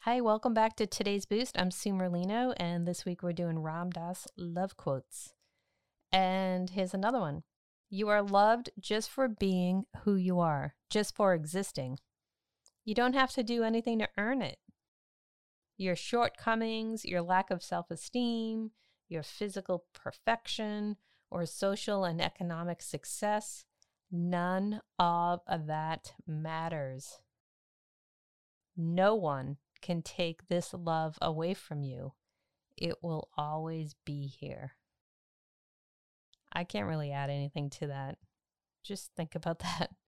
Hi, welcome back to today's boost. I'm Sue Merlino, and this week we're doing Ram Dass love quotes. And here's another one. You are loved just for being who you are, just for existing. You don't have to do anything to earn it. Your shortcomings, your lack of self-esteem, your physical perfection, or social and economic success, none of that matters. No one can take this love away from you. It will always be here. I can't really add anything to that. Just think about that.